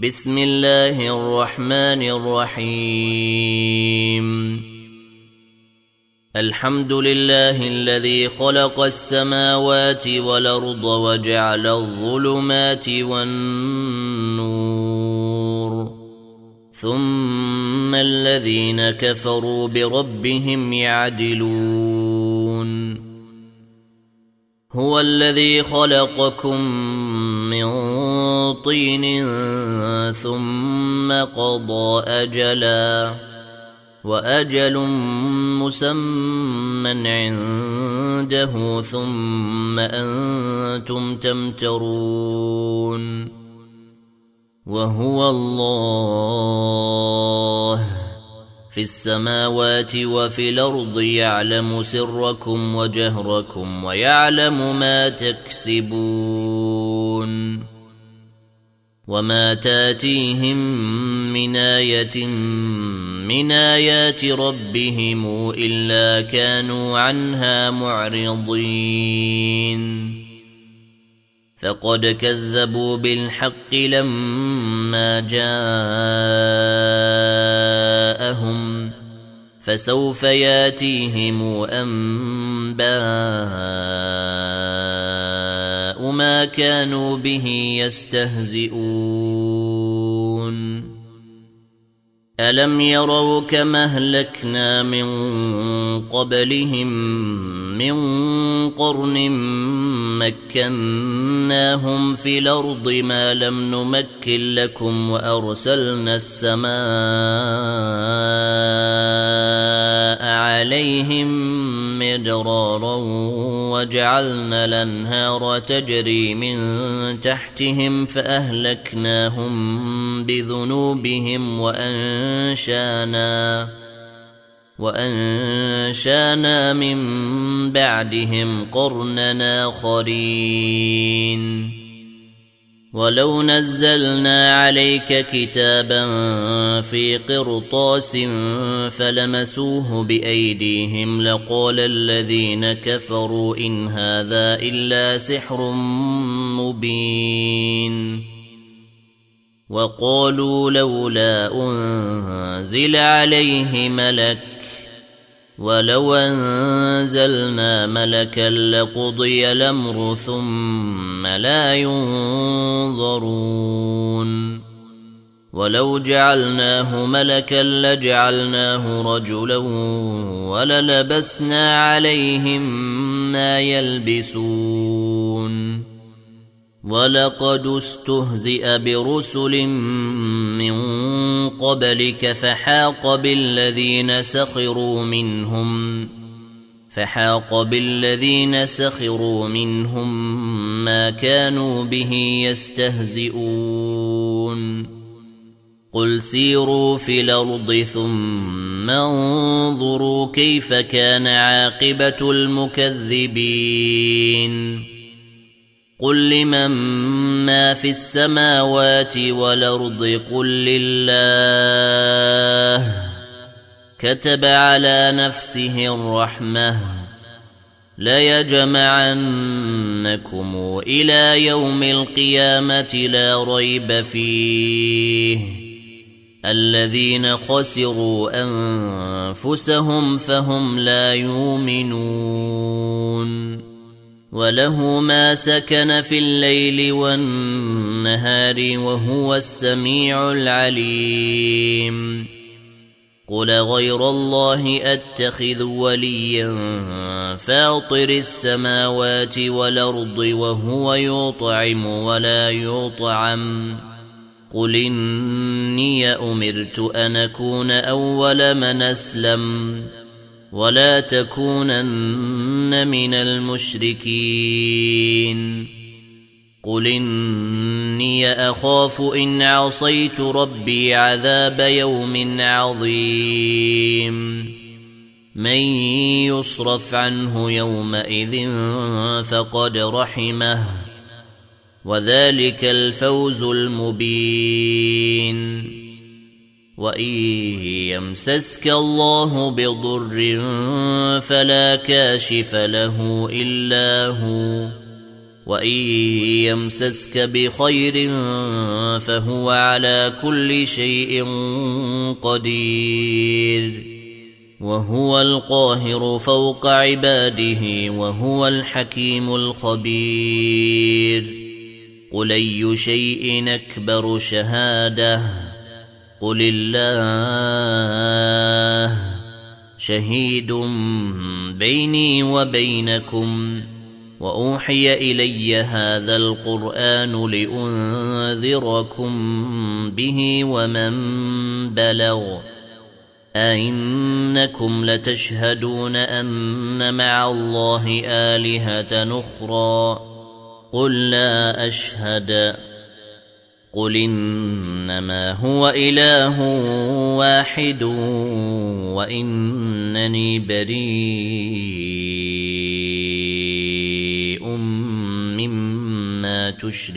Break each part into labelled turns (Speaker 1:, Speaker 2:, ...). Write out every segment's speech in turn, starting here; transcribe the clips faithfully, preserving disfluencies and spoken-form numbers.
Speaker 1: بسم الله الرحمن الرحيم الحمد لله الذي خلق السماوات والأرض وجعل الظلمات والنور ثم الذين كفروا بربهم يعدلون هو الذي خلقكم من طين ثم قضى أجلا وأجل مسمى عنده ثم أنتم تمترون وهو الله في السماوات وفي الأرض يعلم سركم وجهركم ويعلم ما تكسبون وما تاتيهم من آية من آيات ربهم إلا كانوا عنها معرضين فقد كذبوا بالحق لما جاءهم فسوف ياتيهم أنباء ما كانوا به يستهزئون ألم يروا كما أهلكنا من قبلهم من قرن مكناهم في الأرض ما لم نمكن لكم وأرسلنا السماء عليهم مدرارا وجعلنا الأنهار تجري من تحتهم فأهلكناهم بذنوبهم وأنشانا وأنشانا من بعدهم قرننا آخرين ولو نزلنا عليك كتابا في قرطاس فلمسوه بأيديهم لقال الذين كفروا إن هذا إلا سحر مبين وقالوا لولا أنزل عليه ملك ولو أنزلنا ملكا لقضي الأمر ثم لا ينظرون ولو جعلناه ملكا لجعلناه رجلا وللبسنا عليهم ما يلبسون ولقد استهزئ برسل من قبلك فحاق بالذين سخروا منهم فحاق بالذين سخروا منهم ما كانوا به يستهزئون قل سيروا في الأرض ثم انظروا كيف كان عاقبة المكذبين قل لمن ما في السماوات والأرض قل لله كتب على نفسه الرحمة ليجمعنكم إلى يوم القيامة لا ريب فيه الذين خسروا أنفسهم فهم لا يؤمنون وله ما سكن في الليل والنهار وهو السميع العليم قل غير الله أتخذ وليا فاطر السماوات والأرض وهو يطعم ولا يطعم قل إني أمرت أن أكون أول من أسلم ولا تكونن من المشركين قل إني أخاف إن عصيت ربي عذاب يوم عظيم من يصرف عنه يومئذ فقد رحمه وذلك الفوز المبين وإن يمسسك الله بضر فلا كاشف له إلا هو وإن يمسسك بخير فهو على كل شيء قدير وهو القاهر فوق عباده وهو الحكيم الخبير قل أي شيء أكبر شهادة قل الله شهيد بيني وبينكم وأوحي إلي هذا القرآن لأنذركم به ومن بلغ أئنكم لتشهدون أن مع الله آلهة أخرى قل لا أشهد قل إنما هو إله واحد وإنني بريء مما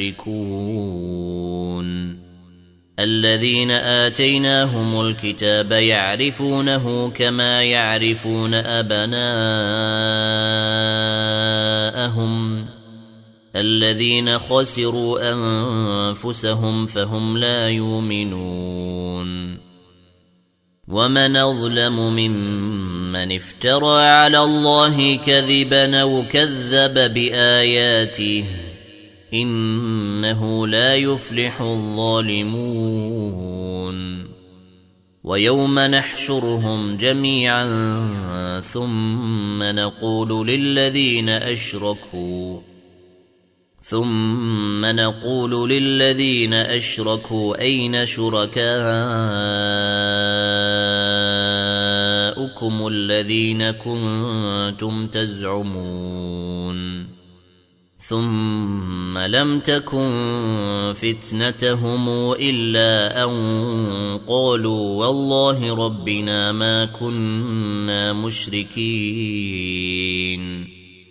Speaker 1: تشركون الذين آتيناهم الكتاب يعرفونه كما يعرفون أبناءهم الذين خسروا أنفسهم فهم لا يؤمنون ومن أظلم ممن افترى على الله كذبا أو كذب بآياته إنه لا يفلح الظالمون ويوم نحشرهم جميعا ثم نقول للذين أشركوا ثم نقول للذين أشركوا أين شركاؤكم الذين كنتم تزعمون ثم لم تكن فتنتهم إلا أن قالوا والله ربنا ما كنا مشركين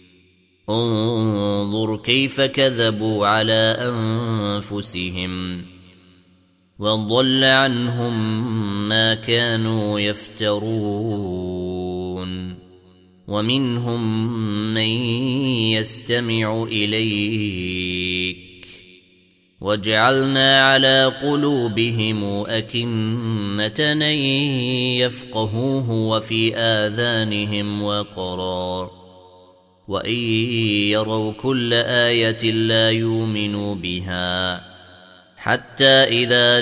Speaker 1: انظر كيف كذبوا على أنفسهم وضل عنهم ما كانوا يفترون ومنهم من يستمع إليك وجعلنا على قلوبهم أكنة أن يفقهوه وفي آذانهم وقرا وإن يروا كل آية لا يؤمنوا بها حتى إذا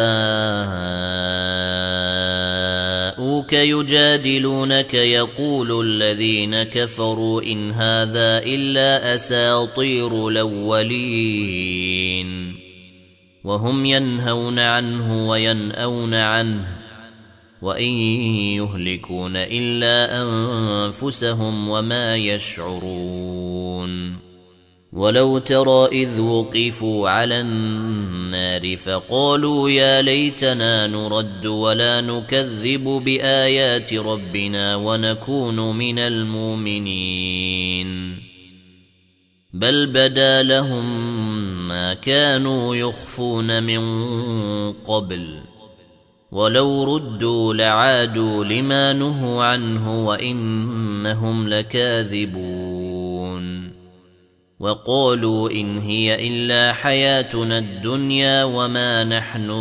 Speaker 1: جاءوك يجادلونك يقول الذين كفروا إن هذا إلا أساطير الأولين وهم ينهون عنه وينأون عنه وإن يهلكون إلا أنفسهم وما يشعرون ولو ترى إذ وقفوا على النار فقالوا يا ليتنا نرد ولا نكذب بآيات ربنا ونكون من المؤمنين بل بدا لهم ما كانوا يخفون من قبل ولو ردوا لعادوا لما نهوا عنه وإنهم لكاذبون وقالوا إن هي إلا حياتنا الدنيا وما نحن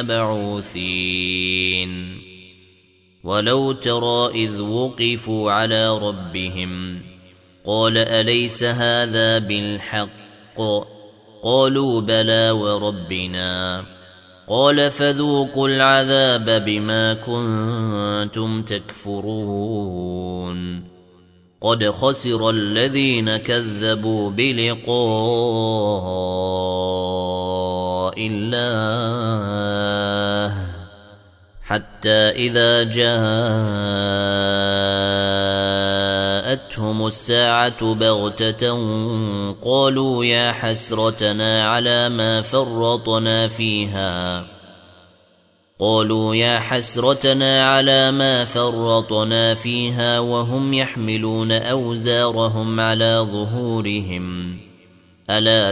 Speaker 1: بمبعوثين ولو ترى إذ وقفوا على ربهم قال أليس هذا بالحق قالوا بلى وربنا قال فذوقوا العذاب بما كنتم تكفرون قد خسر الذين كذبوا بلقاء الله حتى إذا جاءتهم الساعة بغتة قالوا يا حسرتنا على ما فرطنا فيها قالوا يا حسرتنا على ما فرطنا فيها وهم يحملون أوزارهم على ظهورهم ألا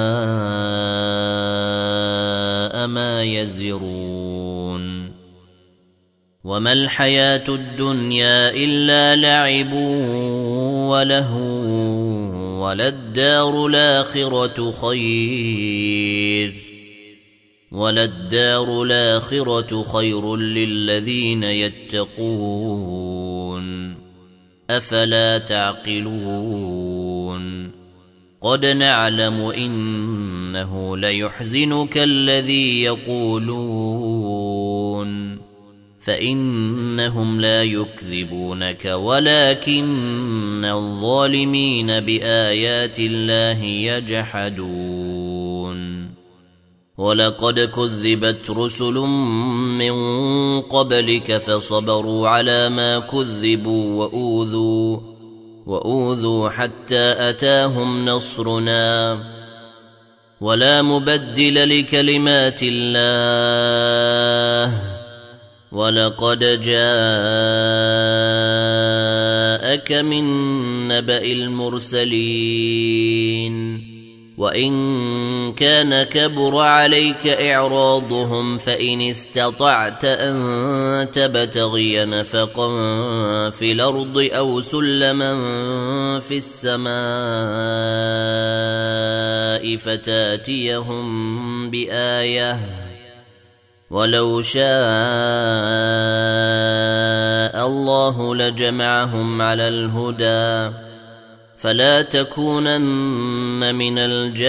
Speaker 1: ساء ما يزرون وما الحياة الدنيا إلا لعب ولهو وللدار الآخرة خير وللدار الآخرة خير للذين يتقون أفلا تعقلون قد نعلم إنه ليحزنك الذي يقولون فإنهم لا يكذبونك ولكن الظالمين بآيات الله يجحدون ولقد كذبت رسل من قبلك فصبروا على ما كذبوا وأوذوا وأوذوا حتى أتاهم نصرنا ولا مبدل لكلمات الله ولقد جاءك من نبأ المرسلين وإن كان كبر عليك إعراضهم فإن استطعت أن تبتغي نفقا في الأرض أو سلما في السماء فتاتيهم بآية ولو شاء الله لجمعهم على الهدى فلا تكونن من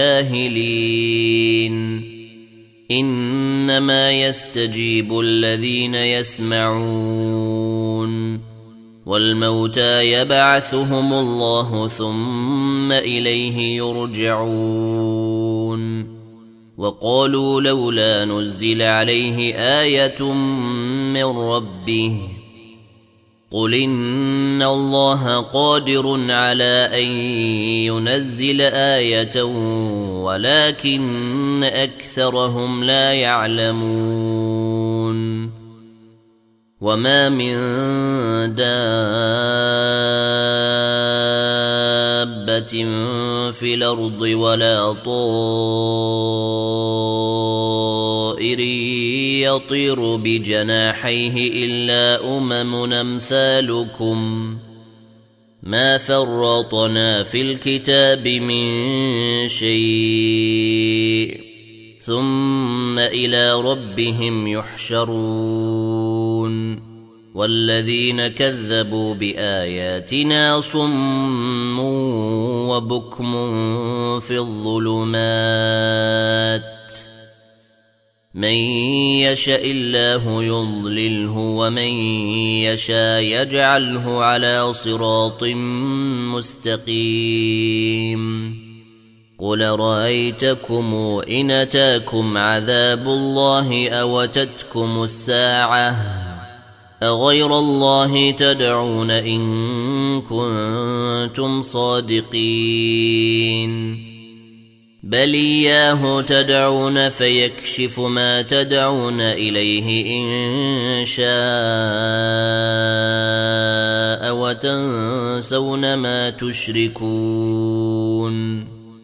Speaker 1: الجاهلين إنما يستجيب الذين يسمعون والموتى يبعثهم الله ثم إليه يرجعون وقالوا لولا نزل عليه آية من ربه قل إن الله قادر على أن ينزل آية ولكن أكثرهم لا يعلمون وما من دابة في الأرض ولا طائر يطير بجناحيه إلا أمم أمثالكم ما فرطنا في الكتاب من شيء ثم إلى ربهم يحشرون والذين كذبوا بآياتنا صم وبكم في الظلمات من يشاء الله يضلله ومن يشاء يجعله على صراط مستقيم قل رأيتكم إن أتاكم عذاب الله أو أتتكم الساعة أغير الله تدعون إن كنتم صادقين بل إياه تدعون فيكشف ما تدعون إليه إن شاء وتنسون ما تشركون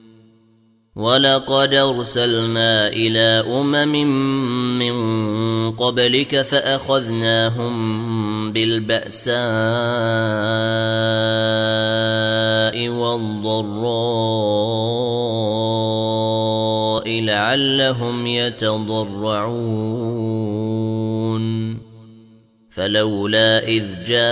Speaker 1: ولقد أرسلنا إلى أمم من قبلك فأخذناهم بالبأساء والضراء لعلهم يتضرعون فلولا إذ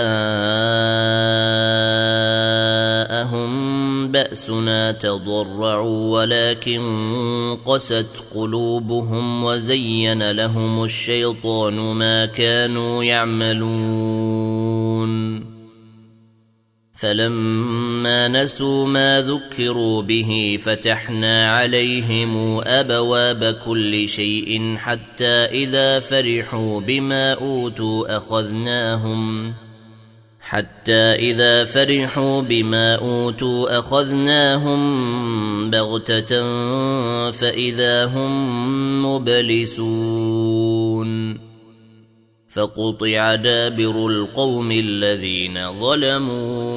Speaker 1: جاءهم بأسنا تضرعوا ولكن قست قلوبهم وزين لهم الشيطان ما كانوا يعملون فلما نسوا ما ذكروا به فتحنا عليهم أبواب كل شيء حتى إذا فرحوا بما أوتوا أخذناهم حتى إذا فرحوا بما أوتوا أخذناهم بغتة فإذا هم مبلسون فقطع دابر القوم الذين ظلموا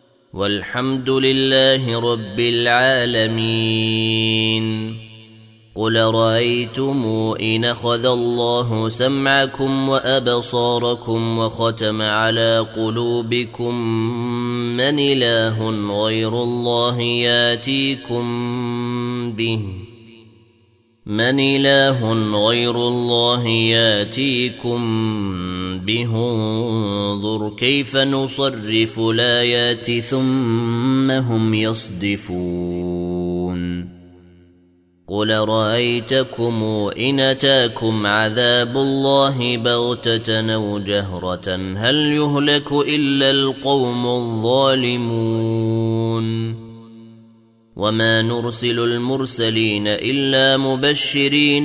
Speaker 1: والحمد لله رب العالمين قل رأيتم إن أخذ الله سمعكم وأبصاركم وختم على قلوبكم من إله غير الله ياتيكم به من إله غير الله ياتيكم به انظر كيف نصرف الآيات ثم هم يصدفون قل رأيتكم إن أتاكم عذاب الله بغتة أو جهرة هل يهلك إلا القوم الظالمون وما نرسل المرسلين إلا مبشرين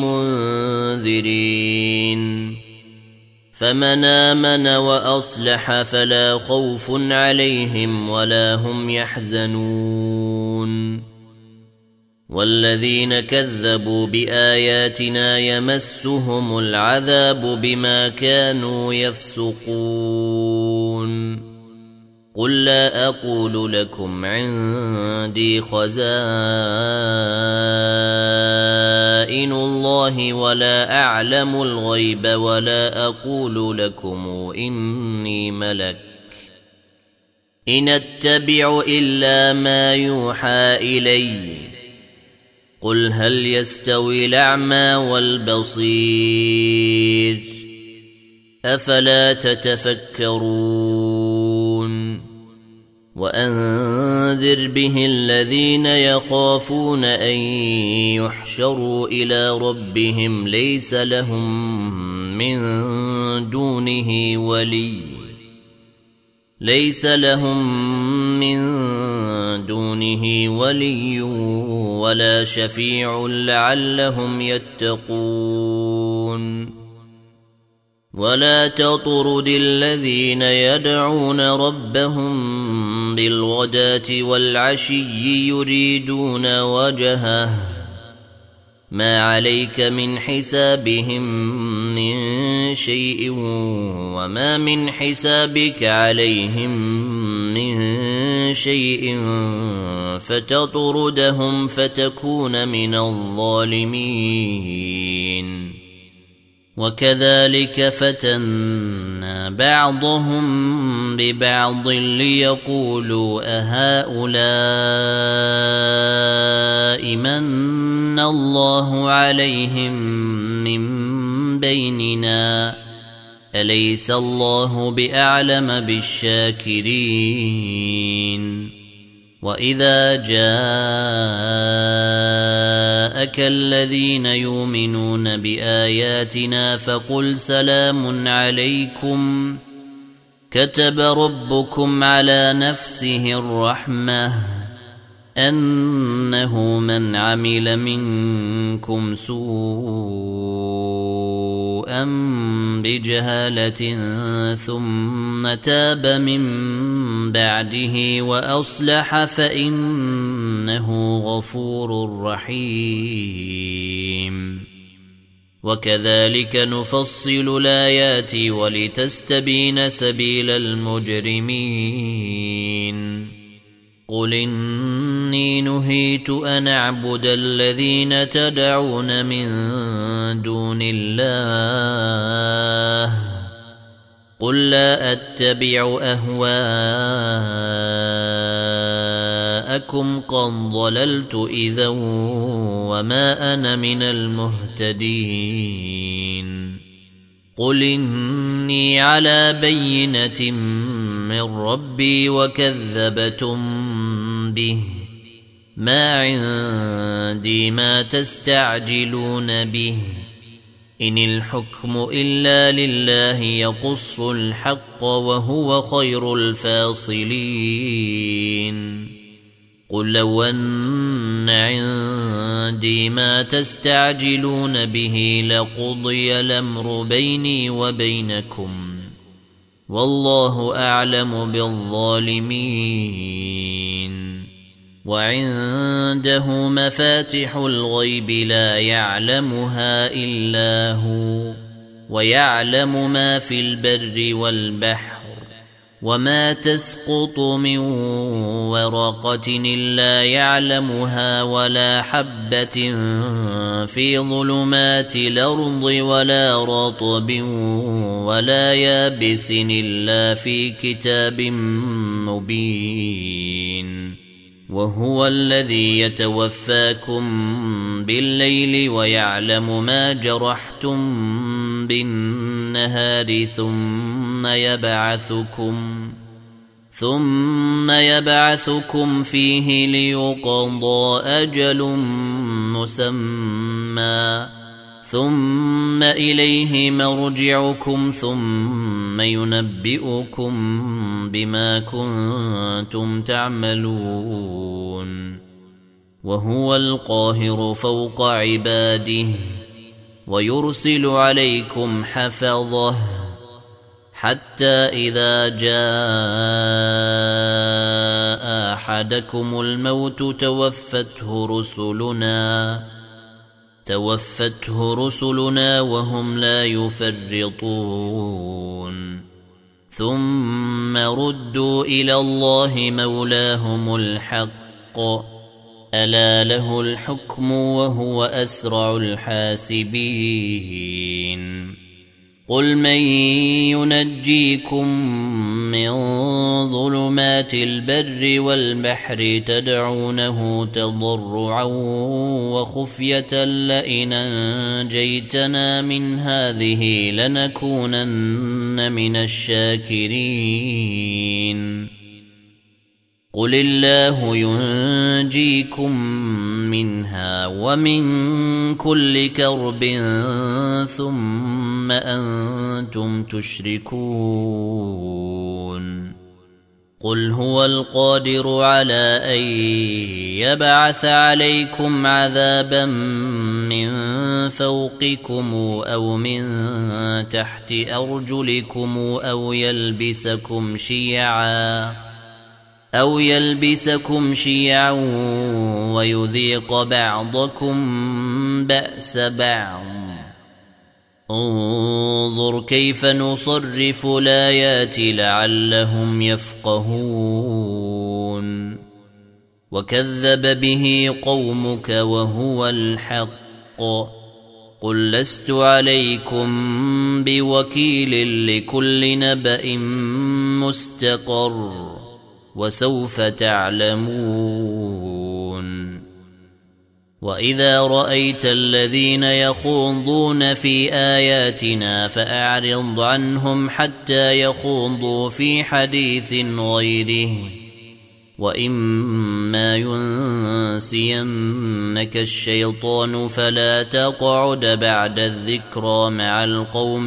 Speaker 1: ومنذرين فمن آمن وأصلح فلا خوف عليهم ولا هم يحزنون والذين كذبوا بآياتنا يمسهم العذاب بما كانوا يفسقون قل لا أقول لكم عندي خزائن الله ولا أعلم الغيب ولا أقول لكم إني ملك إن أتبع إلا ما يوحى إلي قل هل يستوي الأعمى والبصير أفلا تتفكرون وأنذر به الذين يخافون أن يحشروا إلى ربهم ليس لهم من دونه ولي ليس لهم من دونه ولي ولا شفيع لعلهم يتقون ولا تطرد الذين يدعون ربهم بالغداة والعشي يريدون وجهه ما عليك من حسابهم من شيء وما من حسابك عليهم من شيء فتطردهم فتكون من الظالمين وكذلك فتنا بعضهم ببعض ليقولوا أهؤلاء من الله عليهم من بيننا أليس الله بأعلم بالشاكرين وإذا جاءك الذين يؤمنون بآياتنا فقل سلام عليكم كتب ربكم على نفسه الرحمة أنه من عمل منكم سوءا بجهالة ثم تاب من بعده وأصلح فإنه غفور رحيم وكذلك نفصل الآيات ولتستبين سبيل المجرمين قل إني نهيت أن أعبد الذين تدعون من دون الله قل لا أتبع أهواءكم قد ضللت إذا وما أنا من المهتدين قل إني على بينة من ربي وكذبتم به ما عندي ما تستعجلون به إن الحكم إلا لله يقص الحق وهو خير الفاصلين قل لو أن عندي ما تستعجلون به لقضي الأمر بيني وبينكم والله أعلم بالظالمين وعنده مفاتح الغيب لا يعلمها إلا هو ويعلم ما في البر والبحر وما تسقط من ورقة إلا يعلمها ولا حبة في ظلمات الأرض ولا رطب ولا يابس إلا في كتاب مبين وهو الذي يتوفاكم بالليل ويعلم ما جرحتم بالنهار ثم يبعثكم ثم يبعثكم فيه ليقضى أجل مسمى ثم إليه مرجعكم ثم ينبئكم بما كنتم تعملون وهو القاهر فوق عباده ويرسل عليكم حفظه حتى إذا جاء أحدكم الموت توفته رسلنا توفته رسلنا وهم لا يفرطون ثم ردوا إلى الله مولاهم الحق ألا له الحكم وهو أسرع الحاسبين قل من ينجيكم من ظلمات البر والبحر تدعونه تضرعا وخفية لئن أنجيتنا من هذه لنكونن من الشاكرين قل الله ينجيكم منها ومن كل كرب ثم أنتم تشركون قل هو القادر على أن يبعث عليكم عذابا من فوقكم أو من تحت أرجلكم أو يلبسكم شيعا أو يلبسكم شيعا ويذيق بعضكم بأس بعض انظر كيف نصرف الآيات لعلهم يفقهون وكذب به قومك وهو الحق قل لست عليكم بوكيل لكل نبأ مستقر وسوف تعلمون وإذا رأيت الذين يخوضون في آياتنا فأعرض عنهم حتى يخوضوا في حديث غيره وإما ينسينك الشيطان فلا تقعد بعد الذكرى مع القوم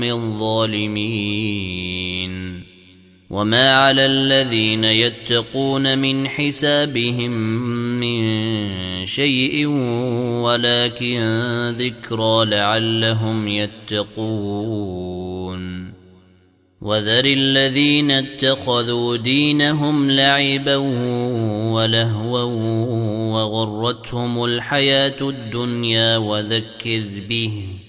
Speaker 1: الظالمين وما على الذين يتقون من حسابهم من شيء ولكن ذكرى لعلهم يتقون وذر الذين اتخذوا دينهم لعبا ولهوا وغرتهم الحياة الدنيا وذكر به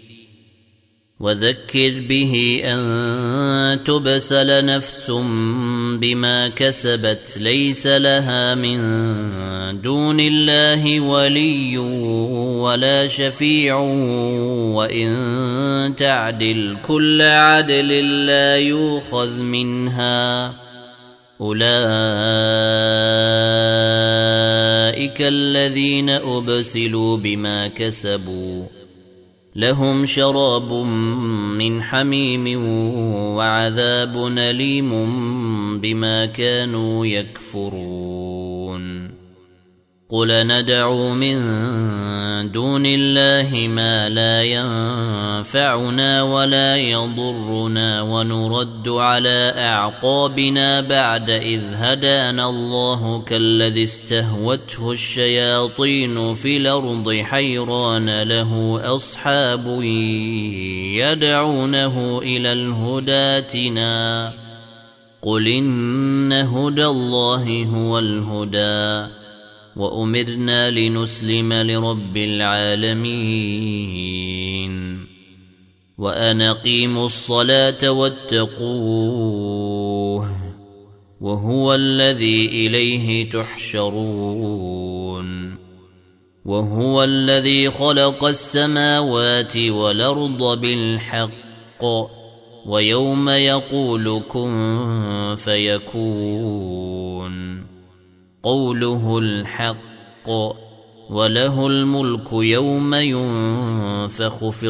Speaker 1: وذكر به أن تبسل نفس بما كسبت ليس لها من دون الله ولي ولا شفيع وإن تعدل كل عدل لا يؤخذ منها أولئك الذين أبسلوا بما كسبوا لهم شراب من حميم وعذاب أليم بما كانوا يكفرون قل ندعو من دون الله ما لا ينفعنا ولا يضرنا ونرد على أعقابنا بعد إذ هدانا الله كالذي استهوته الشياطين في الأرض حيران له أصحاب يدعونه إلى الهدى ائتنا قل إن هدى الله هو الهدى وأمرنا لنسلم لرب العالمين وأن أقيموا الصلاة واتقوه وهو الذي إليه تحشرون وهو الذي خلق السماوات والأرض بالحق ويوم يقول كن فيكون قوله الحق وله الملك يوم ينفخ في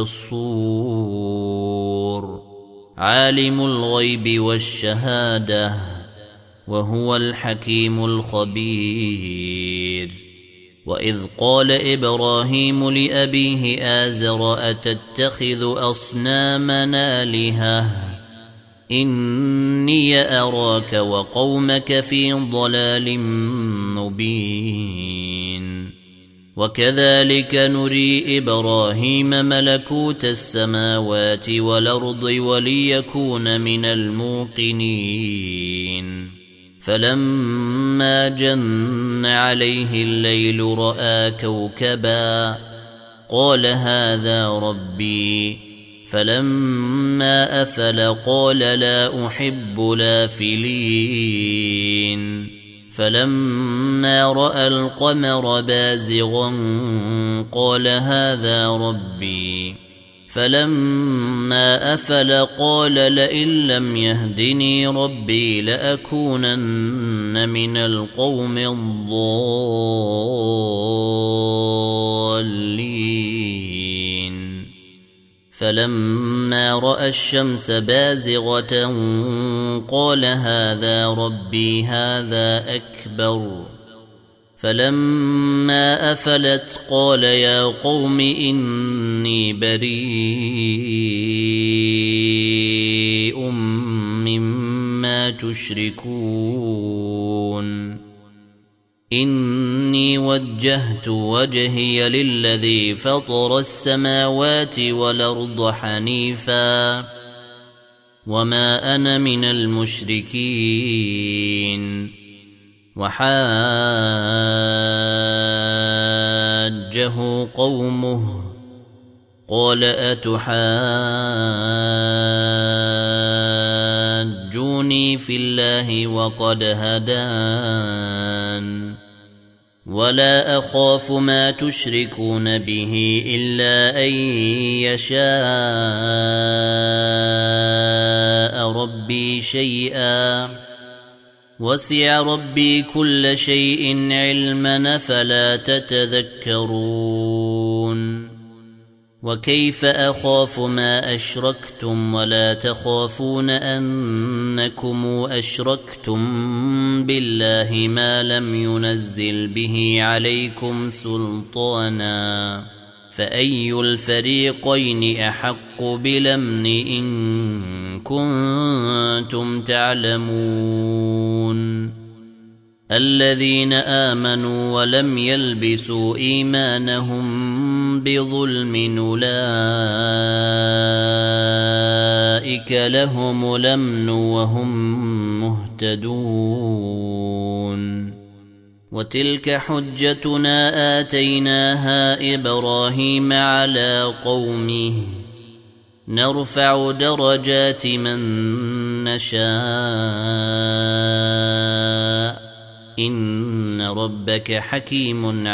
Speaker 1: الصور عالم الغيب والشهادة وهو الحكيم الخبير وإذ قال إبراهيم لأبيه آزر أتتخذ أصنامنا آلهة إني أراك وقومك في ضلال مبين وكذلك نري إبراهيم ملكوت السماوات والأرض وليكون من الموقنين فلما جن عليه الليل رأى كوكبا قال هذا ربي فلما أفل قال لا أحب الآفلين فلما رأى القمر بازغا قال هذا ربي فلما أفل قال لئن لم يهدني ربي لأكونن من القوم الضالين فلما رأى الشمس بازغة قال هذا ربي هذا أكبر فلما أفلت قال يا قوم إني بريء مما تشركون إني وجهت وجهي للذي فطر السماوات والأرض حنيفا وما أنا من المشركين وحاجه قومه قال أتحاجوني في الله وقد هدان ولا أخاف ما تشركون به إلا أن يشاء ربي شيئا وسع ربي كل شيء علما فلا تتذكرون وكيف أخاف ما أشركتم ولا تخافون أنكم أشركتم بالله ما لم ينزل به عليكم سلطانا فأي الفريقين أحق بالأمن إن كنتم تعلمون الذين آمنوا ولم يلبسوا إيمانهم بظلم أولئك لهم الأمن وهم مهتدون وتلك حجتنا آتيناها إبراهيم على قومه نرفع درجات من نشاء إن ربك حكيم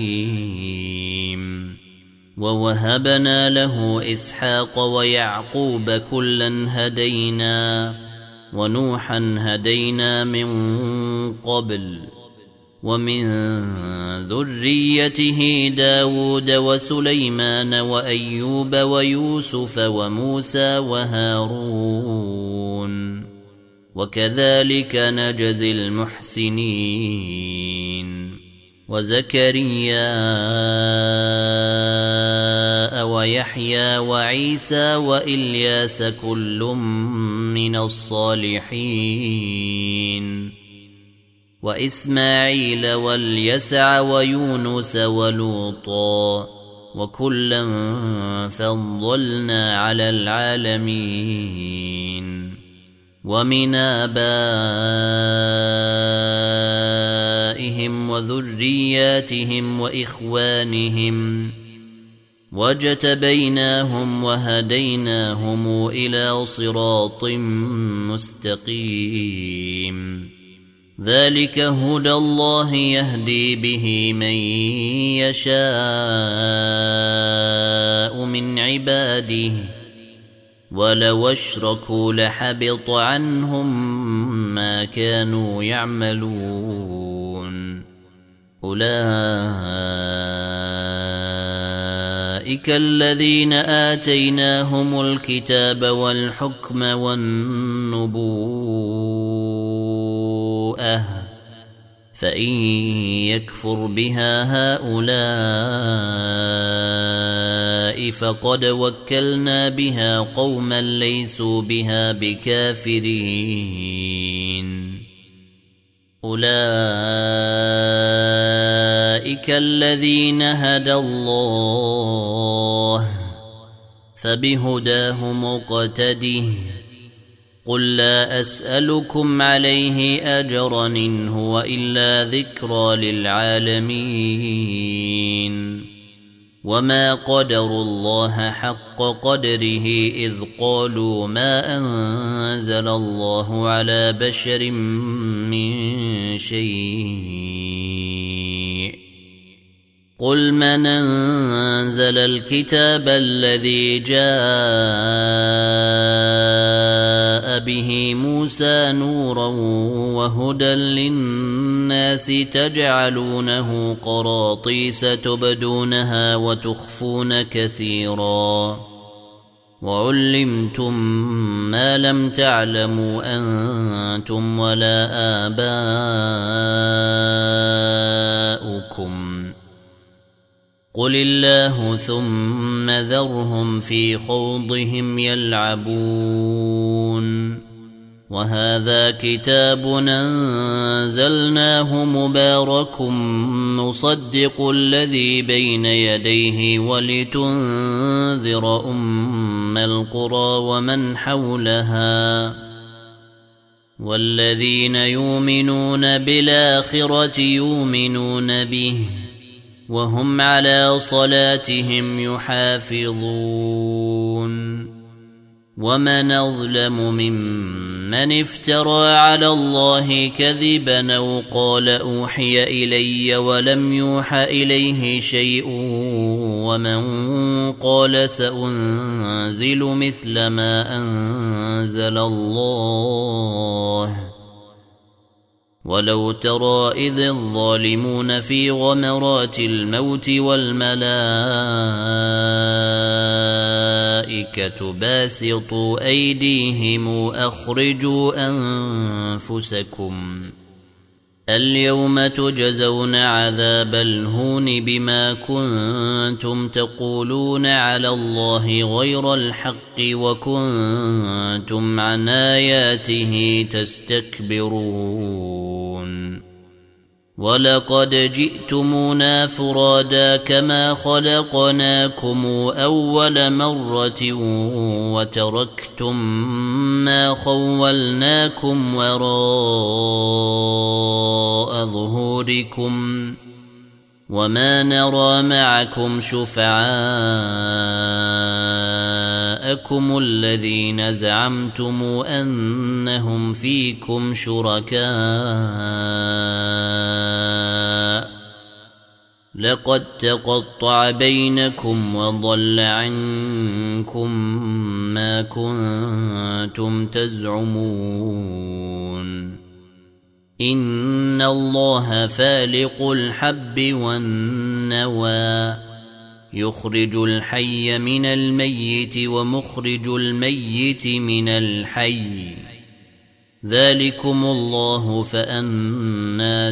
Speaker 1: عليم ووهبنا له إسحاق ويعقوب كلا هدينا ونوحا هدينا من قبل ومن ذريته داود وسليمان وأيوب ويوسف وموسى وهارون وكذلك نجزي المحسنين وزكريا ويحيى وعيسى وإلياس كل من الصالحين وإسماعيل واليسع ويونس ولوطا وكلا فضلنا على العالمين ومن آبائهم وذرياتهم وإخوانهم واجتبيناهم وهديناهم إلى صراط مستقيم ذلك هدى الله يهدي به من يشاء من عباده ولو اشركوا لحبط عنهم ما كانوا يعملون أولئك الذين آتيناهم الكتاب والحكم والنبوءة فإن يكفر بها هؤلاء فقد وكلنا بها قوما ليسوا بها بكافرين أولئك الذين هدى الله فبهداه مقتده قل لا أسألكم عليه أجرا إن هو إلا ذكرى للعالمين وما قدروا الله حق قدره إذ قالوا ما أنزل الله على بشر من شيء قل من أنزل الكتاب الذي جاء به موسى نورا وهدى للناس تجعلونه قراطيس تبدونها وتخفون كثيرا وعلمتم ما لم تعلموا أنتم ولا آباؤكم قل الله ثم ذرهم في خوضهم يلعبون وهذا كتاب أنزلناه مبارك مصدق الذي بين يديه ولتنذر أم القرى ومن حولها والذين يؤمنون بالآخرة يؤمنون به وهم على صلاتهم يحافظون ومن أظلم ممن افترى على الله كذبا أو قال أوحي إلي ولم يوحى إليه شيء ومن قال سأنزل مثل ما أنزل الله ولو ترى إذ الظالمون في غمرات الموت والملائكة باسطوا أيديهم أخرجوا أنفسكم اليوم تجزون عذاب الهون بما كنتم تقولون على الله غير الحق وكنتم عن آياته تستكبرون ولقد جئتمونا فرادا كما خلقناكم أول مرة وتركتم ما خولناكم وراء ظهوركم وما نرى معكم شفعاءكم الذين زعمتم أنهم فيكم شركاء لقد تقطع بينكم وضل عنكم ما كنتم تزعمون إن الله فالق الحب والنوى يخرج الحي من الميت ومخرج الميت من الحي ذلكم الله فأنى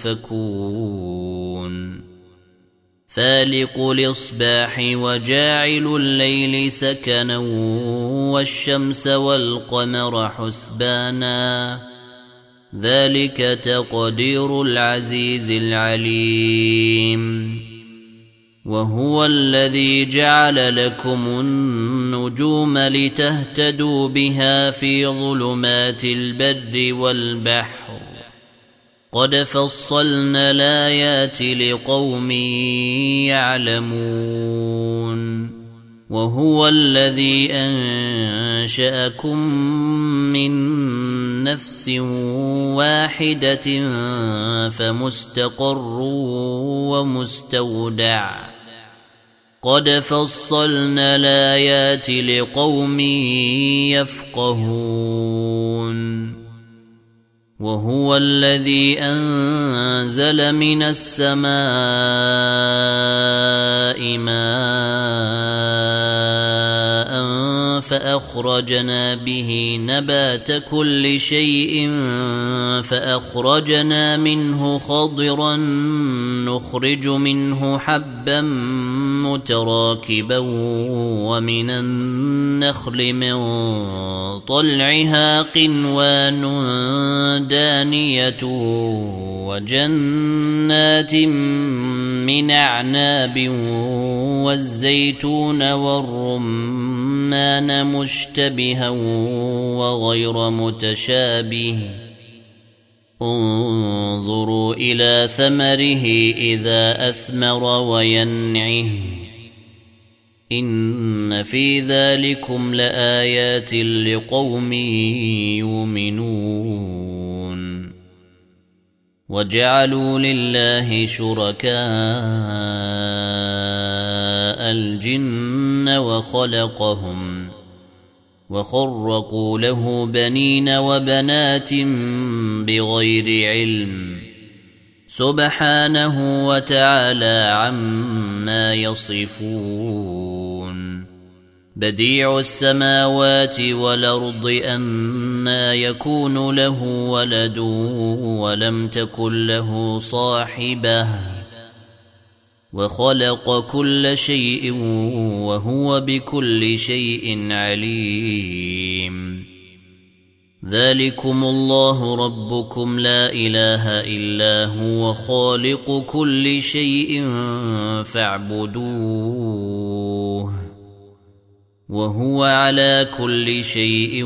Speaker 1: توفكون فالق الإصباح وجاعل الليل سكنا والشمس والقمر حسبانا ذلك تقدير العزيز العليم وهو الذي جعل لكم النجوم لتهتدوا بها في ظلمات البر والبحر قد فصلنا الآيات لقوم يعلمون وهو الذي أنشأكم من نفس واحدة فمستقر ومستودع قد فصلنا الآيات لقوم يفقهون وهو الذي أنزل من السماء ماء فأخرجنا به نبات كل شيء فأخرجنا منه خضرا نخرج منه حبا متراكبا ومن النخل من طلعها قنوان دانية وجنات من أعناب والزيتون والرمان مشتبها وغير متشابه انظروا إلى ثمره إذا أثمر وينعه إن في ذلكم لآيات لقوم يؤمنون وجعلوا لله شركاء الجن وخلقهم وخرقوا له بنين وبنات بغير علم سبحانه وتعالى عما يصفون بديع السماوات والأرض أنى يكون له ولد ولم تكن له صاحبة وخلق كل شيء وهو بكل شيء عليم ذلكم الله ربكم لا إله إلا هو خالق كل شيء فاعبدوه وهو على كل شيء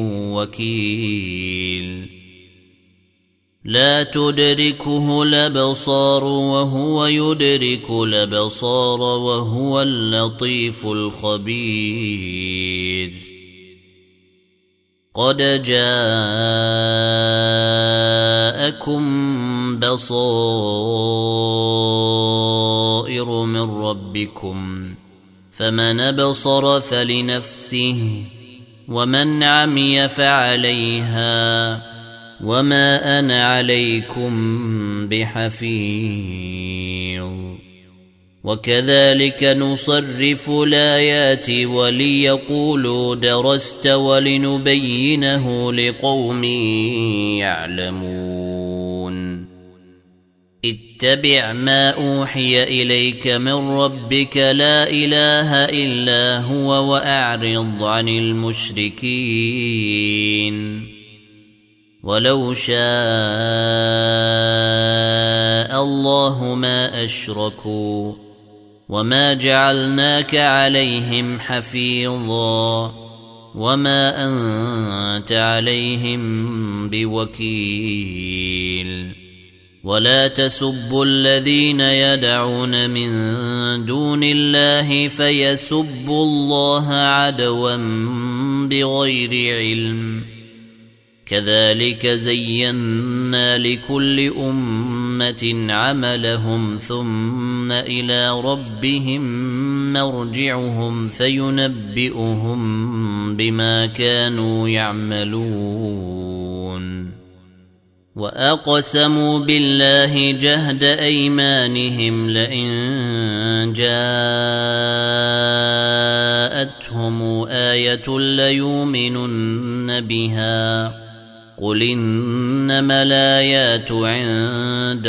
Speaker 1: وكيل لا تدركه الأبصار وهو يدرك الأبصار وهو اللطيف الخبير قد جاءكم بصائر من ربكم فمن أبصر فلنفسه ومن عمي فعليها وما أنا عليكم بحفيظ وكذلك نصرف الآيات وليقولوا درست ولنبينه لقوم يعلمون اتبع ما أوحي إليك من ربك لا إله إلا هو وأعرض عن المشركين ولو شاء الله ما أشركوا وما جعلناك عليهم حفيظا وما أنت عليهم بوكيل ولا تسبوا الذين يدعون من دون الله فيسبوا الله عدوا بغير علم كذلك زينا لكل أمة عملهم ثم إلى ربهم مرجعهم فينبئهم بما كانوا يعملون وأقسموا بالله جهد أيمانهم لئن جاءتهم آية ليؤمنن بها قل إنما الآيات عند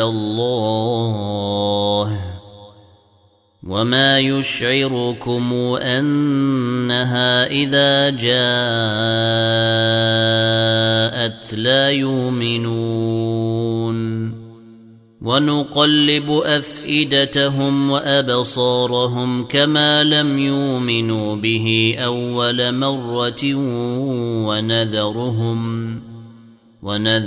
Speaker 1: الله وما يشعركم أنها إذا جاءت لا يؤمنون ونقلب أفئدتهم وأبصارهم كما لم يؤمنوا به أول مرة ونذرهم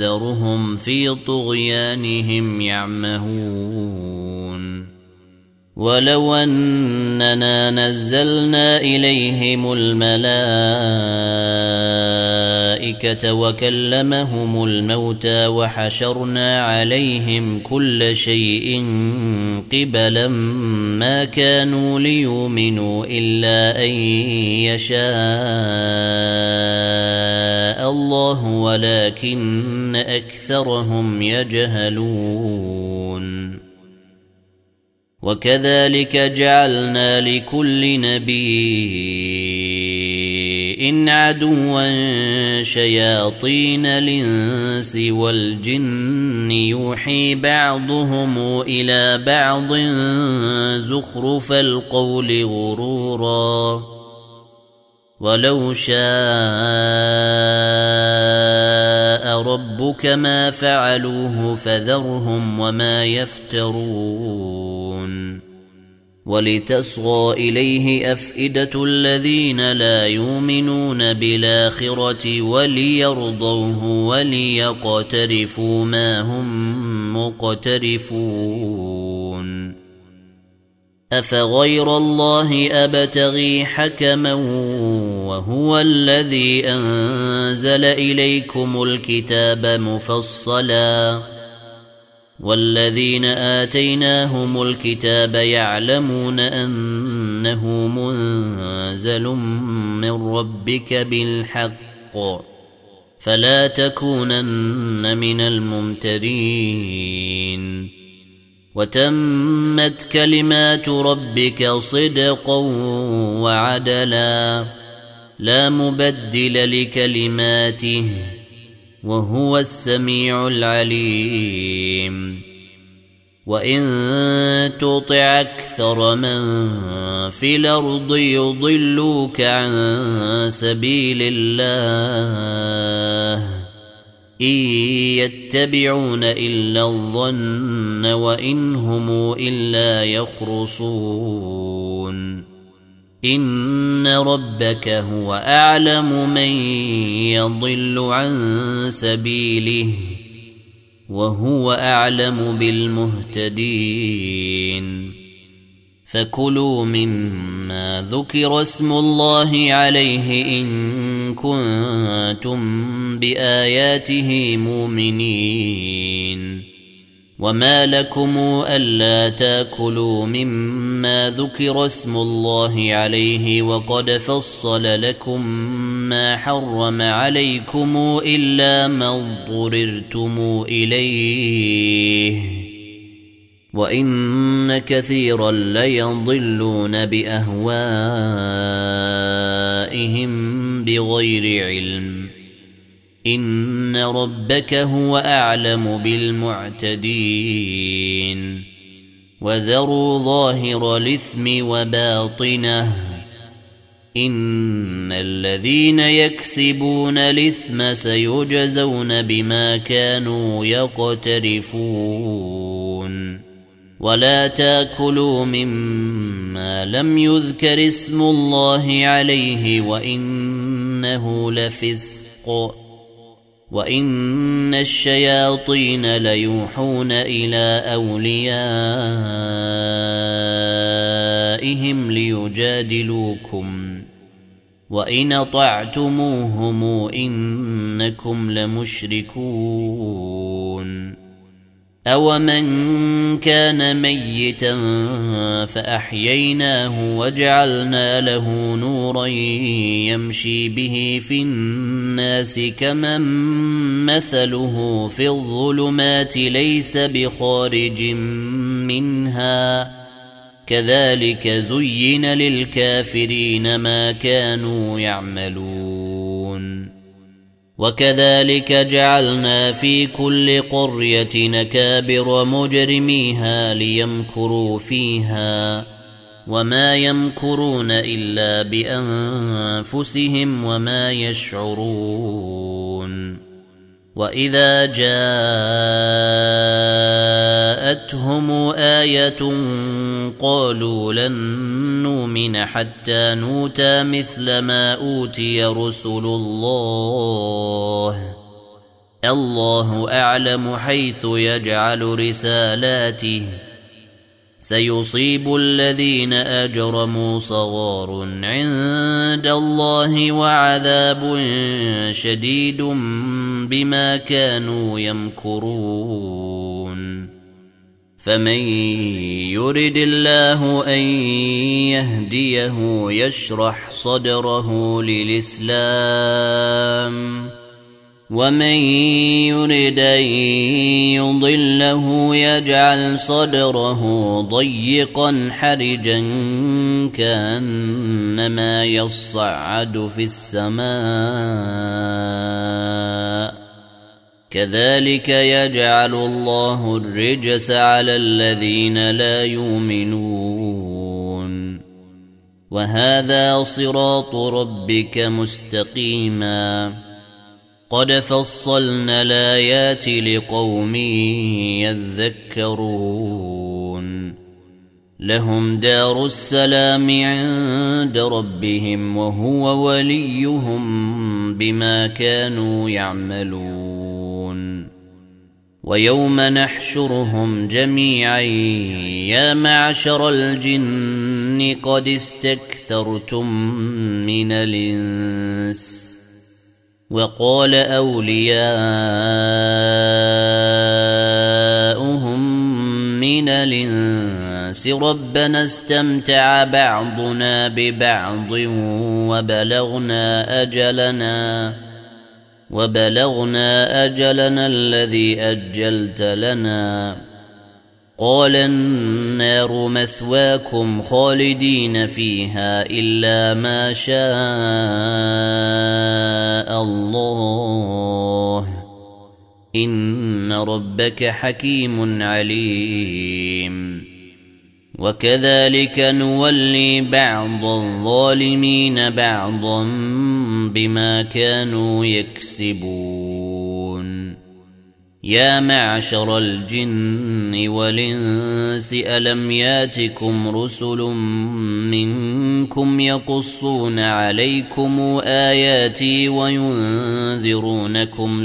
Speaker 1: ونذرهم في طغيانهم يعمهون ولو أننا نزلنا إليهم الملائكة وكلمهم الموتى وحشرنا عليهم كل شيء قبلا ما كانوا ليؤمنوا إلا أن يشاء الله ولكن أكثرهم يجهلون. وكذلك جعلنا لكل نبي عدوا شياطين الإنس والجن يوحي بعضهم إلى بعض زخرف القول غرورا ولو شاء ربك ما فعلوه فذرهم وما يفترون. ولتصغى إليه أفئدة الذين لا يؤمنون بالآخرة وليرضوه وليقترفوا ما هم مقترفون. أفغير الله أبتغي حكما وهو الذي أنزل إليكم الكتاب مفصلا والذين آتيناهم الكتاب يعلمون أنه منزل من ربك بالحق فلا تكونن من الممترين. وتمت كلمات ربك صدقا وعدلا لا مبدل لكلماته وهو السميع العليم. وإن تطع أكثر من في الأرض يضلوك عن سبيل الله إن يتبعون إلا الظن وإن هم إلا يخرصون. إن ربك هو أعلم من يضل عن سبيله وهو أعلم بالمهتدين. فكلوا مما ذكر اسم الله عليه إن كنتم بآياته مؤمنين. وما لكم ألا تاكلوا مما ذكر اسم الله عليه وقد فصل لكم ما حرم عليكم إلا ما اضطررتم إليه وإن كثيرا ليضلون بأهوائهم بغير علم. إن ربك هو أعلم بالمعتدين. وذروا ظاهر الإثم وباطنه إن الذين يكسبون الإثم سيجزون بما كانوا يقترفون. ولا تاكلوا مما لم يذكر اسم الله عليه وإنه لفسق وإن الشياطين ليوحون إلى أوليائهم ليجادلوكم وإن أطعتموهم إنكم لمشركون. أومن كان ميتا فأحييناه وجعلنا له نورا يمشي به في الناس كمن مثله في الظلمات ليس بخارج منها كذلك زين للكافرين ما كانوا يعملون. وكذلك جعلنا في كل قرية نكابر مجرميها ليمكروا فيها وما يمكرون إلا بأنفسهم وما يشعرون. وإذا جاءتهم آية قالوا لن نؤمن حتى نؤتى مثل ما أوتي رسل الله الله أعلم حيث يجعل رسالاته سيصيب الذين أجرموا صغار عند الله وعذاب شديد بما كانوا يمكرون فمن يرد الله أن يهديه يشرح صدره للإسلام ومن يرد أن يضله يجعل صدره ضيقا حرجا كأنما يصعد في السماء كذلك يجعل الله الرجس على الذين لا يؤمنون وهذا صراط ربك مستقيما قد فصلنا الآيات لقوم يذكرون لهم دار السلام عند ربهم وهو وليهم بما كانوا يعملون ويوم نحشرهم جميعا يا معشر الجن قد استكثرتم من الإنس وقال أولياؤهم من الإنس ربنا استمتع بعضنا ببعض وبلغنا أجلنا وبلغنا أجلنا الذي أجلت لنا قال النار مثواكم خالدين فيها إلا ما شاء الله إن ربك حكيم عليم وكذلك نولي بعض الظالمين بعضا بما كانوا يكسبون يا معشر الجن والإنس ألم ياتكم رسل منكم يقصون عليكم آياتي وينذرونكم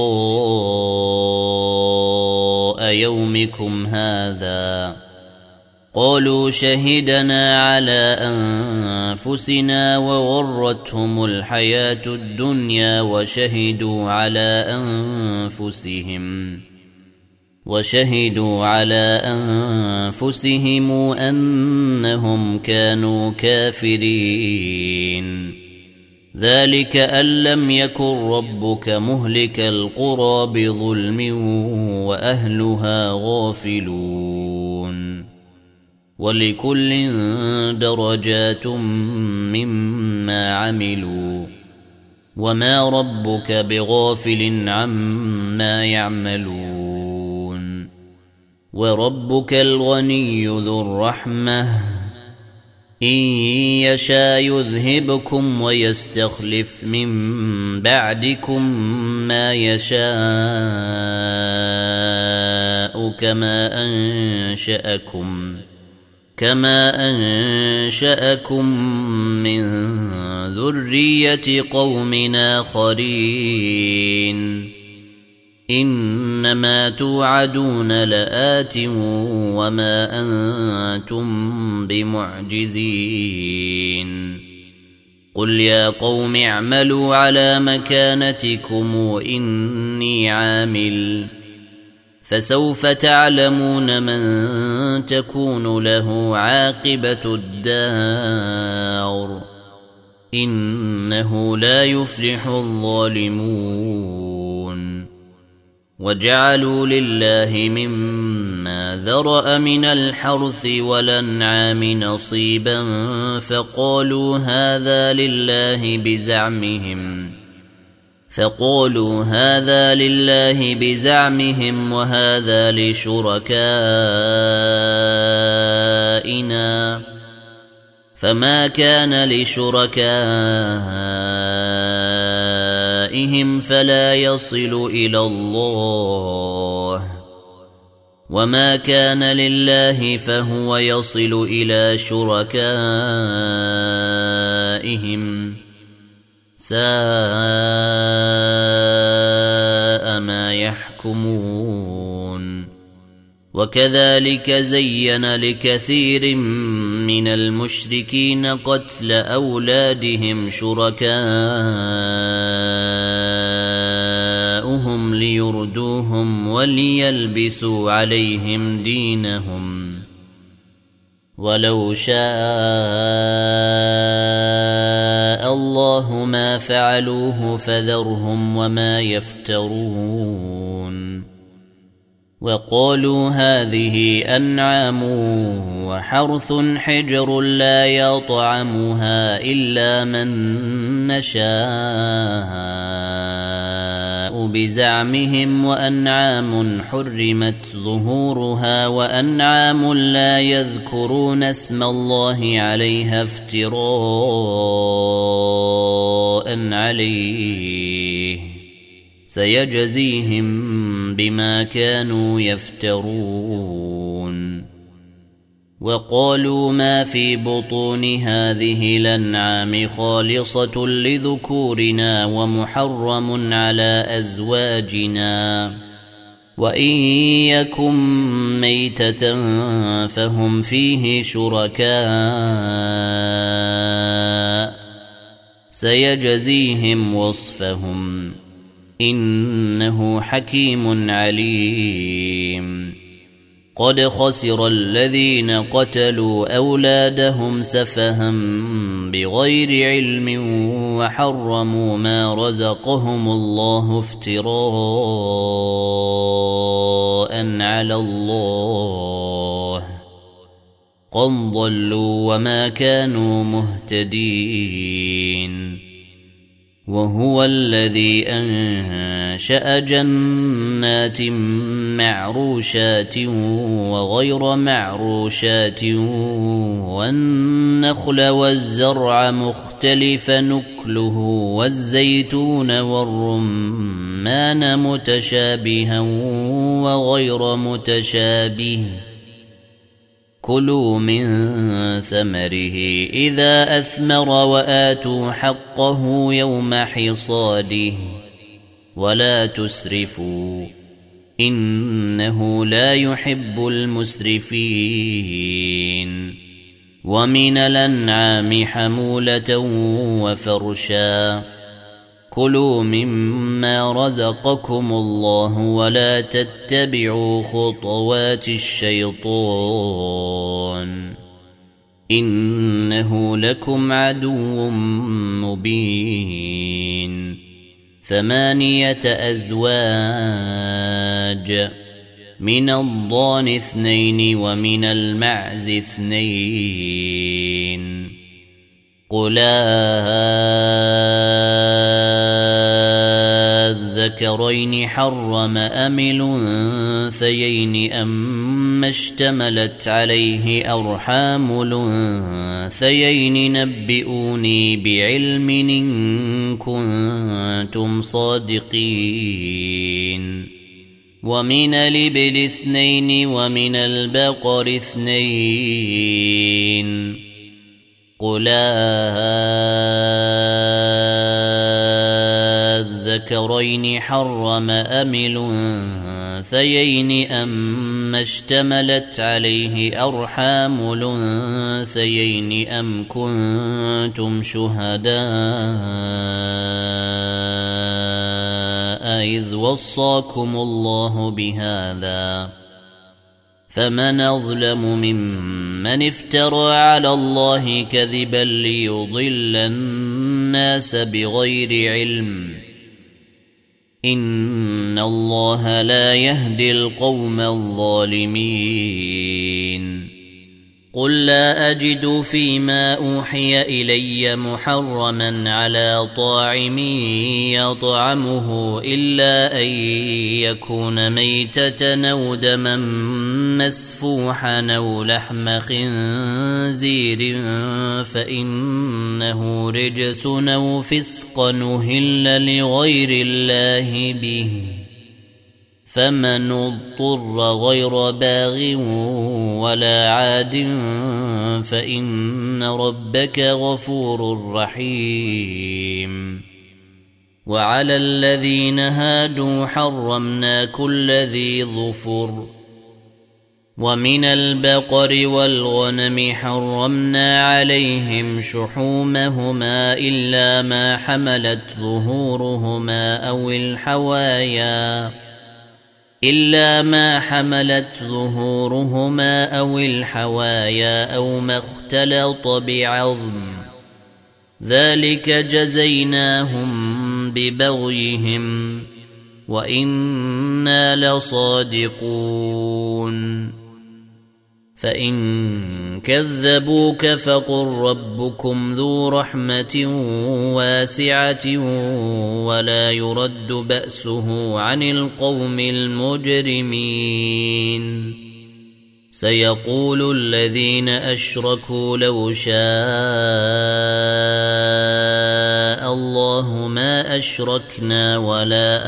Speaker 1: لقاء يومكم هذا قالوا شهدنا على أنفسنا وغرتهم الحياة الدنيا وشهدوا على أنفسهم وشهدوا على أنفسهم أنهم كانوا كافرين ذلك أن لم يكن ربك مهلك القرى بظلم وأهلها غافلون ولكل درجات مما عملوا وما ربك بغافل عما يعملون وربك الغني ذو الرحمة إن يشاء يذهبكم ويستخلف من بعدكم ما يشاء كما أنشأكم كما أنشأكم من ذرية قوم آخرين إنما توعدون لآت وما أنتم بمعجزين قل يا قوم اعملوا على مكانتكم إني عامل فسوف تعلمون من تكون له عاقبة الدار إنه لا يفلح الظالمون وجعلوا لله مما ذرأ من الحرث والأنعام نصيبا فقالوا هذا لله بزعمهم فقالوا هذا لله بزعمهم وهذا لشركائنا فما كان لشركائهم فلا يصل إلى الله وما كان لله فهو يصل إلى شركائهم ساء ما يحكمون وكذلك زين لكثير من المشركين قتل أولادهم شركاؤهم ليردوهم وليلبسوا عليهم دينهم ولو شاء الله ما فعلوه فذرهم وما يفترون وقالوا هذه أنعام وحرث حجر لا يطعمها إلا من نشاء بزعمهم وأنعام حرمت ظهورها وأنعام لا يذكرون اسم الله عليها افتراء عليه سيجزيهم بما كانوا يفترون وقالوا ما في بطون هذه الأنعام خالصة لذكورنا ومحرم على أزواجنا وإن يكن ميتة فهم فيه شركاء سيجزيهم وصفهم إنه حكيم عليم قد خسر الذين قتلوا أولادهم سفها بغير علم وحرموا ما رزقهم الله افتراء على الله قد ضلوا وما كانوا مهتدين وهو الذي أنشأ جنات معروشات وغير معروشات والنخل والزرع مختلف نكله والزيتون والرمان متشابها وغير متشابه كلوا من ثمره إذا أثمر وآتوا حقه يوم حصاده ولا تسرفوا إنه لا يحب المسرفين ومن الأنعام حمولة وفرشا كلوا مما رزقكم الله ولا تتبعوا خطوات الشيطان إنه لكم عدو مبين ثمانية أزواج من الضان اثنين ومن المعز اثنين قل الذكرين حرم أم الأنثيين أما اشتملت عليه أرحام الأنثيين نبئوني بعلم إن كنتم صادقين ومن الإبل اثنين ومن البقر اثنين قل الذكرين حرم أم الأنثيين أما اشتملت عليه أرحام الأنثيين أم كنتم شهداء إذ وصاكم الله بهذا فمن أظلم ممن افترى على الله كذبا ليضل الناس بغير علم إن الله لا يهدي القوم الظالمين قل لا أجد فيما أوحي إلي محرما على طاعم يطعمه إلا أن يكون ميتة أو دما مسفوحا أو لحم خنزير فإنه رجس أو فسق أهل لغير الله به فمن اضطر غير باغ ولا عاد فإن ربك غفور رحيم وعلى الذين هادوا حرمنا كل ذي ظفر ومن البقر والغنم حرمنا عليهم شحومهما إلا ما حملت ظهورهما أو الحوايا إلا ما حملت ظهورهما أو الحوايا أو ما اختلط بعظم ذلك جزيناهم ببغيهم وإنا لصادقون فإن كذبوك فقل ربكم ذو رحمة واسعة ولا يرد بأسه عن القوم المجرمين سيقول الذين أشركوا لو شاء الله ما أشركنا ولا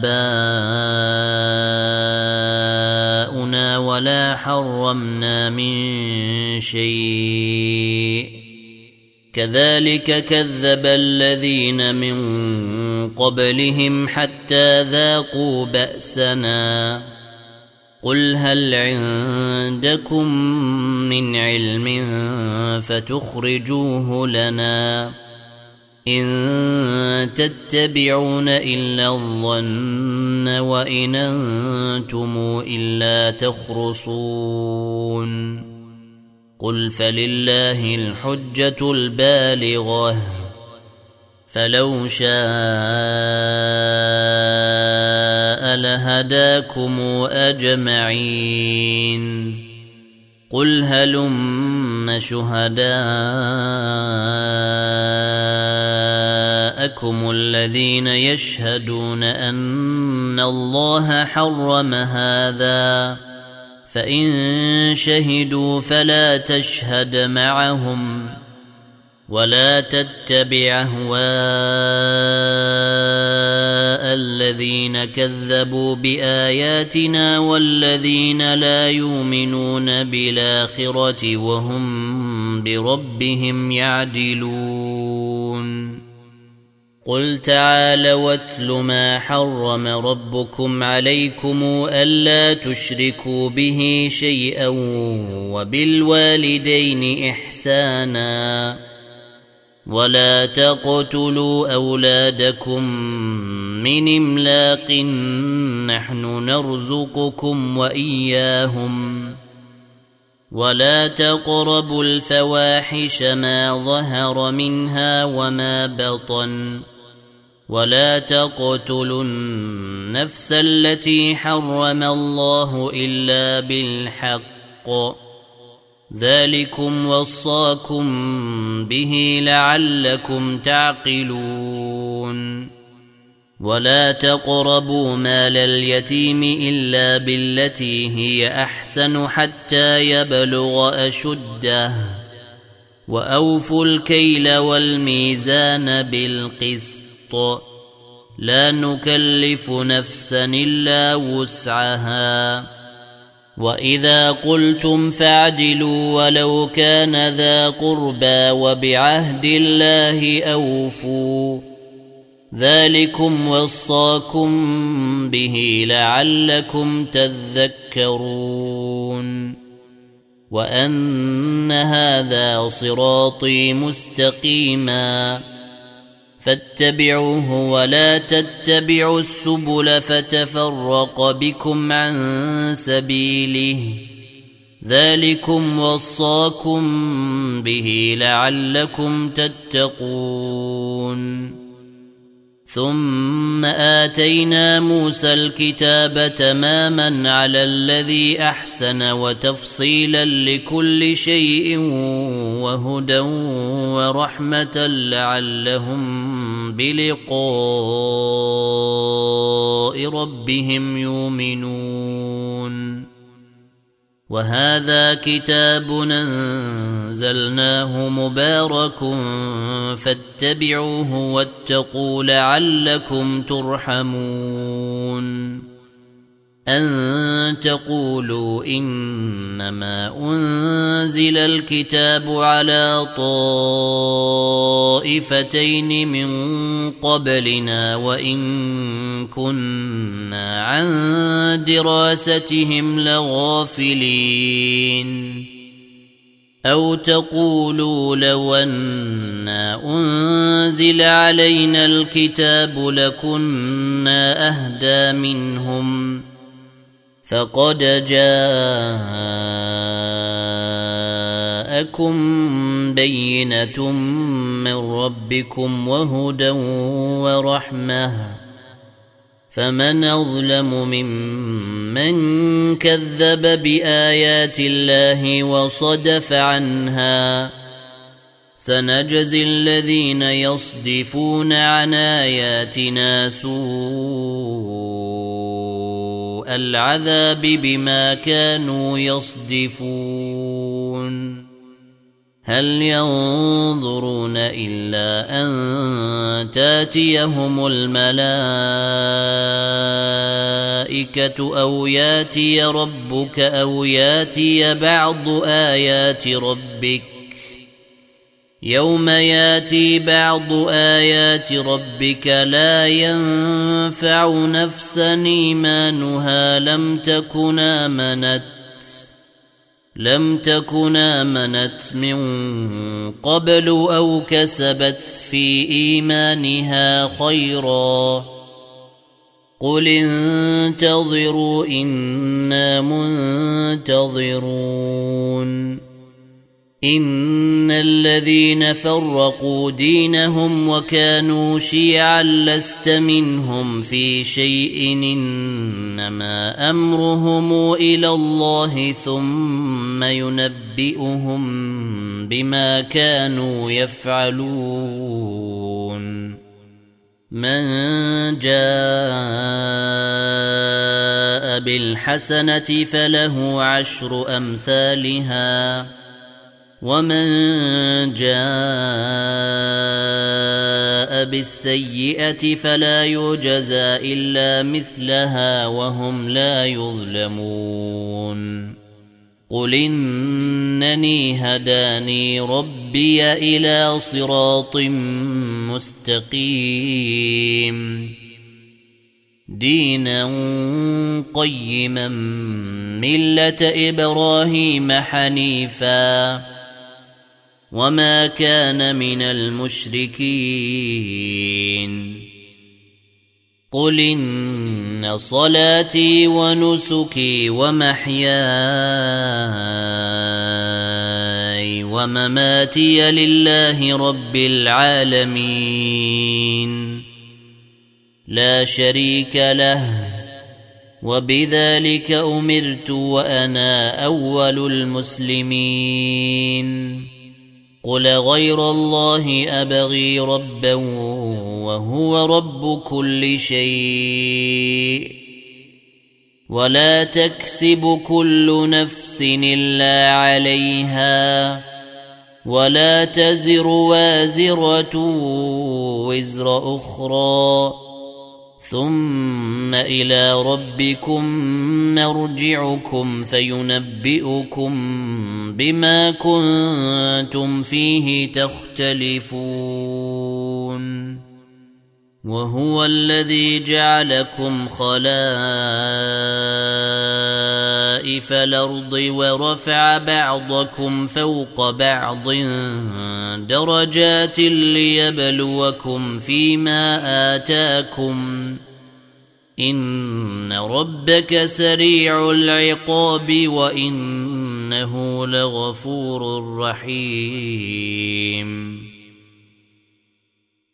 Speaker 1: آباؤنا ولا حرمنا من شيء كذلك كذب الذين من قبلهم حتى ذاقوا بأسنا قل هل عندكم من علم فتخرجوه لنا إن تتبعون إلا الظن وإن أنتم إلا تخرصون قل فلله الحجة البالغة فلو شاء لهداكم أجمعين قل هلم شهداءكم الذين يشهدون أن الله حرم هذا فإن شهدوا فلا تشهد معهم ولا تتبع أهواء الذين كذبوا بآياتنا والذين لا يؤمنون بالآخرة وهم بربهم يعدلون قل تعالوا واتل ما حرم ربكم عليكم ألا تشركوا به شيئا وبالوالدين إحسانا ولا تقتلوا أولادكم من إملاق نحن نرزقكم وإياهم ولا تقربوا الفواحش ما ظهر منها وما بطن ولا تقتلوا النفس التي حرم الله إلا بالحق ذلكم وصاكم به لعلكم تعقلون ولا تقربوا مال اليتيم إلا بالتي هي أحسن حتى يبلغ أشده وأوفوا الكيل والميزان بالقسط لا نكلف نفسا إلا وسعها وإذا قلتم فاعدلوا ولو كان ذا قربى وبعهد الله أوفوا ذلكم وصاكم به لعلكم تذكرون وأن هذا صراطي مستقيما فاتبعوه ولا تتبعوا السبل فتفرق بكم عن سبيله ذلكم وصاكم به لعلكم تتقون ثم آتينا موسى الكتاب تماما على الذي أحسن وتفصيلا لكل شيء وهدى ورحمة لعلهم بلقاء ربهم يؤمنون وهذا كتاب أنزلناه مبارك فاتبعوه واتقوا لعلكم ترحمون أن تقولوا إنما أنزل الكتاب على طائفتين من قبلنا وإن كنا عن دراستهم لغافلين أو تقولوا لو أنا أنزل علينا الكتاب لكنا أهدى منهم فقد جاءكم بينة من ربكم وهدى ورحمة فمن أظلم ممن كذب بآيات الله وصدف عنها سنجزي الذين يصدفون عن آياتنا سوء العذاب بما كانوا يصدفون هل ينظرون إلا أن تاتيهم الملائكة أو ياتي ربك أو ياتي بعض آيات ربك يوم ياتي بعض آيات ربك لا ينفع نفسا إيمانها لم تكن آمنت لم تكن آمنت من قبل أو كسبت في إيمانها خيرا قل انتظروا إنا منتظرون إن الذين فرقوا دينهم وكانوا شيعا لست منهم في شيء إنما أمرهم إلى الله ثم ينبئهم بما كانوا يفعلون من جاء بالحسنة فله عشر أمثالها ومن جاء بالسيئة فلا يجزى إلا مثلها وهم لا يظلمون قل إنني هداني ربي إلى صراط مستقيم دينا قيما ملة إبراهيم حنيفا وما كان من المشركين قل إن صلاتي ونسكي ومحياي ومماتي لله رب العالمين لا شريك له وبذلك أمرت وأنا أول المسلمين قل غير الله أبغي ربا وهو رب كل شيء ولا تكسب كل نفس إلا عليها ولا تزر وازرة وزر أخرى ثم إلى ربكم مرجعكم فينبئكم بما كنتم فيه تختلفون وهو الذي جعلكم خلائف الأرض ورفع بعضكم فوق بعض درجات ليبلوكم فيما آتاكم إن ربك سريع العقاب وإنه لغفور رحيم